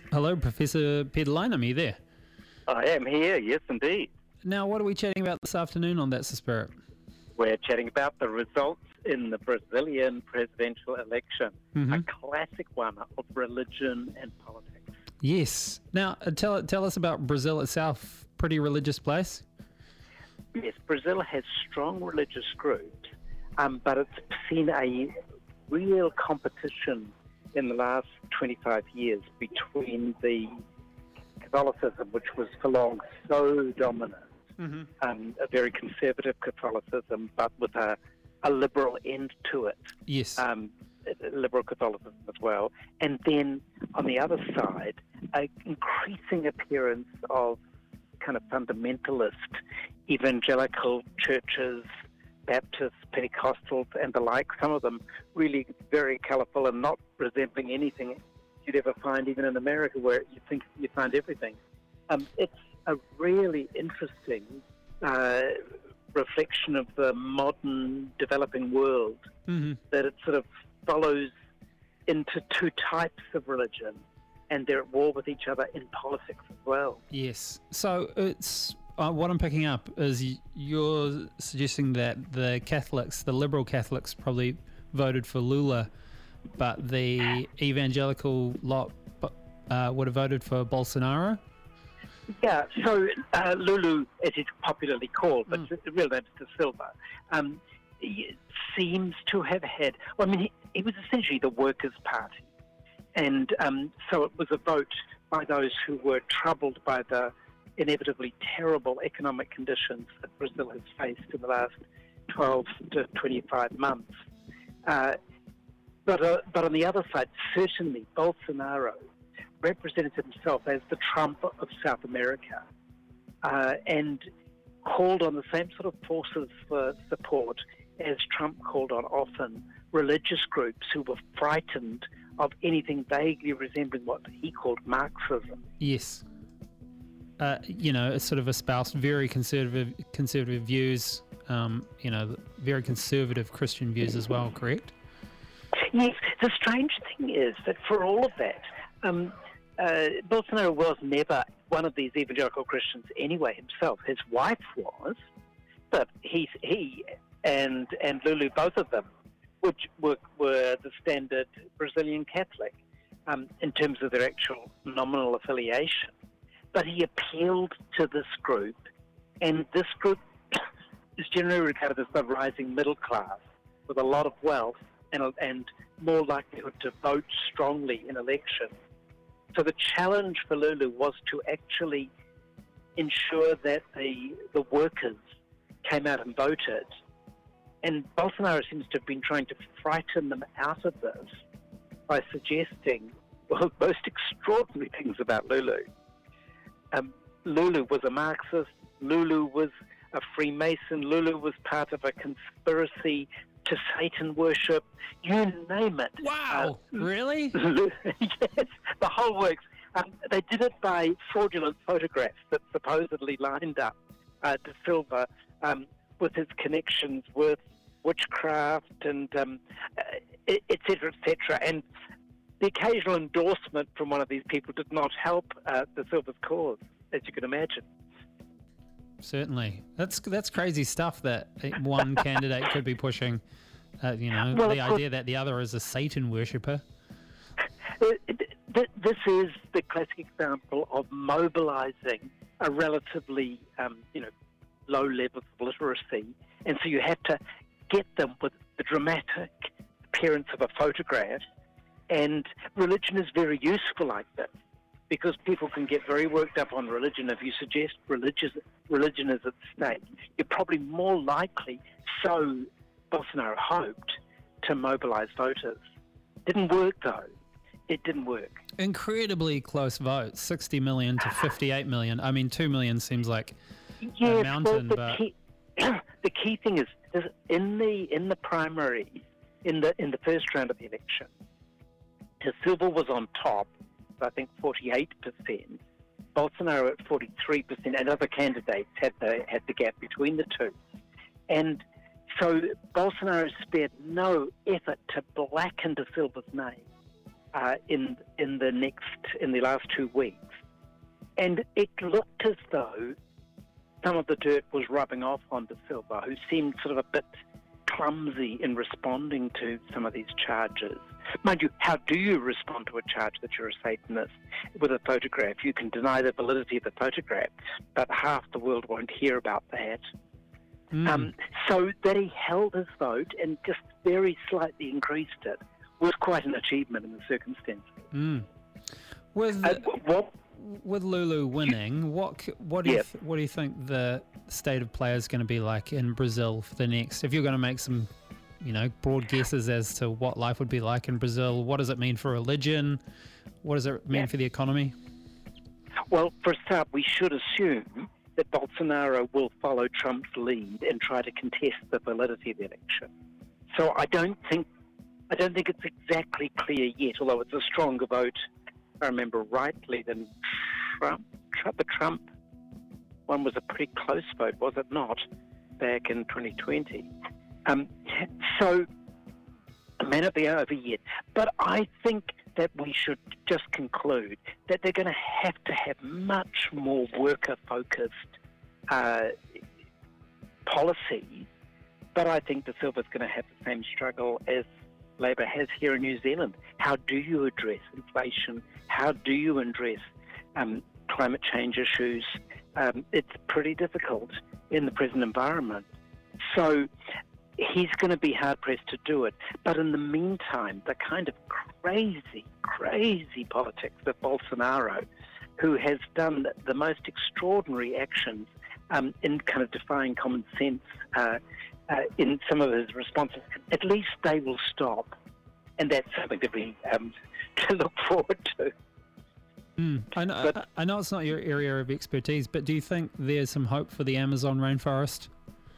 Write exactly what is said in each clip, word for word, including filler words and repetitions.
Hello, Professor Peter Lynham, are you there? I am here, yes indeed. Now, what are we chatting about this afternoon on That's the Spirit? We're chatting about the results in the Brazilian presidential election, Mm-hmm. a classic one of religion and politics. Yes. Now, uh, tell tell us about Brazil itself. Pretty religious place? Yes, Brazil has strong religious groups, um, but it's seen a real competition in the last twenty-five years between the Catholicism, which was for long so dominant, Mm-hmm. um, a very conservative Catholicism, but with a, a liberal end to it, Yes. um, liberal Catholicism as well. And then on the other side, an increasing appearance of kind of fundamentalist evangelical churches, Baptists, Pentecostals, and the like, some of them really very colourful and not resembling anything you'd ever find even in America, where you think you find everything. Um, it's a really interesting uh, reflection of the modern developing world, Mm-hmm. that it sort of follows into two types of religion, and they're at war with each other in politics as well. Yes. So it's uh, what I'm picking up is y- you're suggesting that the Catholics, the liberal Catholics, probably voted for Lula, but the evangelical lot uh, would have voted for Bolsonaro. Yeah, so uh, Lulu, as it's popularly called, but Mm. the real name is Da Silva, um, he seems to have had, well, I mean, he, he was essentially the Workers' Party. And um, so it was a vote by those who were troubled by the inevitably terrible economic conditions that Brazil has faced in the last twelve to twenty-five months. Uh, but, uh, but on the other side, certainly Bolsonaro represented himself as the Trump of South America, uh, and called on the same sort of forces for support as Trump called on often religious groups who were frightened of anything vaguely resembling what he called Marxism. Yes. Uh, you know, it's sort of espoused very conservative conservative views, um, you know, very conservative Christian views as well, correct? Yes, the strange thing is that for all of that, um, uh, Bolsonaro was never one of these evangelical Christians anyway himself. His wife was, but he, he and and Lulu, both of them, which were, were the standard Brazilian Catholic um, in terms of their actual nominal affiliation. But he appealed to this group, and this group is generally regarded as the rising middle class with a lot of wealth and, and more likelihood to vote strongly in elections. So the challenge for Lulu was to actually ensure that the the workers came out and voted. And Bolsonaro seems to have been trying to frighten them out of this by suggesting, well, most extraordinary things about Lulu. Um, Lulu was a Marxist. Lulu was a Freemason. Lulu was part of a conspiracy to Satan worship. You name it. Wow, Uh, really? Yes, the whole works. Um, they did it by fraudulent photographs that supposedly lined up uh, De Silva um, with his connections with witchcraft and um, uh, et cetera, et cetera. And the occasional endorsement from one of these people did not help uh, De Silva's cause, as you can imagine. Certainly. That's that's crazy stuff that one candidate could be pushing. Uh, you know, Well, the of course- idea that the other is a Satan worshipper. Uh, th- This is the classic example of mobilizing a relatively, um, you know, low level of literacy, and so you have to get them with the dramatic appearance of a photograph. And religion is very useful like that, because people can get very worked up on religion. If you suggest religious, religion is at stake, you're probably more likely, so Bolsonaro hoped, to mobilize voters. Didn't work, though. It didn't work. Incredibly close vote, sixty million to fifty-eight million. I mean, two million seems like Yes, mountain, well, the, but- key, the key thing is, is in the in the primary, in the in the first round of the election, De Silva was on top, I think forty-eight percent. Bolsonaro at forty-three percent, and other candidates had the had the gap between the two. And so Bolsonaro spared no effort to blacken De Silva's name. uh, in in the next in the last two weeks, and it looked as though some of the dirt was rubbing off on De Silva, who seemed sort of a bit clumsy in responding to some of these charges. Mind you, how do you respond to a charge that you're a Satanist with a photograph? You can deny the validity of the photograph, but half the world won't hear about that. Mm. Um, so that he held his vote and just very slightly increased it was quite an achievement in the circumstances. Mm. With, uh, what, with Lulu winning, what what do you yeah. th- what do you think the state of play is going to be like in Brazil for the next? If you're going to make some, you know, broad guesses as to what life would be like in Brazil, what does it mean for religion? What does it mean yeah. for the economy? Well, for a start, we should assume that Bolsonaro will follow Trump's lead and try to contest the validity of the election. So I don't think I don't think it's exactly clear yet, although it's a stronger vote, if I remember rightly, than Trump. Trump the Trump one was a pretty close vote, was it not, back in twenty twenty? Um, so it may not be over yet, but I think that we should just conclude that they're going to have to have much more worker-focused uh, policies. But I think De Silva's going to have the same struggle as Labour has here in New Zealand. How do you address inflation? How do you address um, climate change issues? Um, it's pretty difficult in the present environment. So he's going to be hard-pressed to do it. But in the meantime, the kind of crazy, crazy politics of Bolsonaro, who has done the most extraordinary actions um, in kind of defying common sense uh, uh, in some of his responses, at least they will stop. And that's something that we um, to look forward to. Mm, I, know, but, I, I know it's not your area of expertise, but do you think there's some hope for the Amazon rainforest?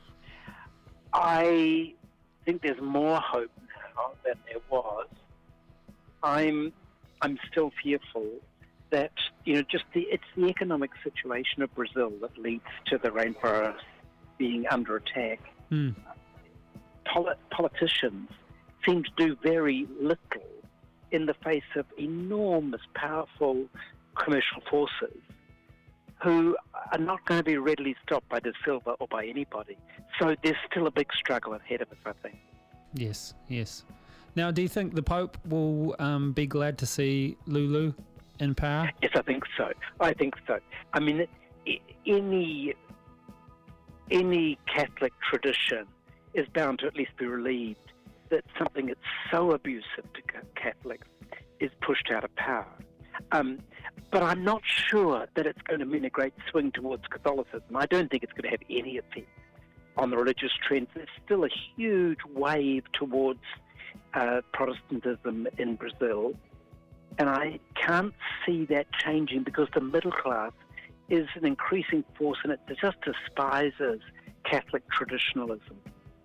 I think there's more hope now than there was. I'm I'm still fearful that, you know, just the it's the economic situation of Brazil that leads to the rainforest being under attack. Mm. Poli- politicians seem to do very little in the face of enormous, powerful commercial forces who are not going to be readily stopped by De Silva or by anybody. So there's still a big struggle ahead of us, I think. Yes, yes. Now, do you think the Pope will um, be glad to see Lulu in power? Yes, I think so. I think so. I mean, any any Catholic tradition is bound to at least be relieved that something that's so abusive to Catholics is pushed out of power. Um, but I'm not sure that it's going to mean a great swing towards Catholicism. I don't think it's going to have any effect on the religious trends. There's still a huge wave towards uh, Protestantism in Brazil, and I can't see that changing because the middle class is an increasing force and it just despises Catholic traditionalism.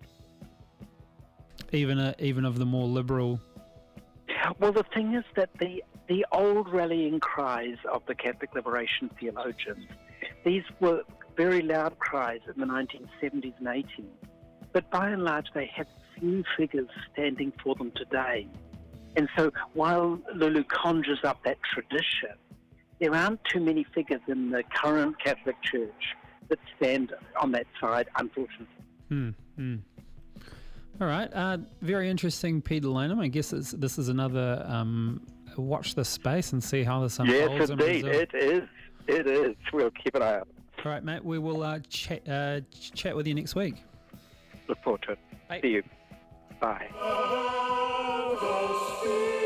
Even a, even of the more liberal. Well, the thing is that the the old rallying cries of the Catholic liberation theologians, these were very loud cries in the nineteen seventies and eighties, but by and large they have few figures standing for them today. And so while Lulu conjures up that tradition, there aren't too many figures in the current Catholic Church that stand on that side, unfortunately. Hmm. hmm. All right. Uh, very interesting, Peter Lanham. I guess it's, this is another um, watch this space and see how this unfolds. Yes, indeed. In it is. It is. We'll keep an eye on it. All right, mate. We will uh, ch- uh, chat with you next week. Look forward to it. Bye. See you. Bye.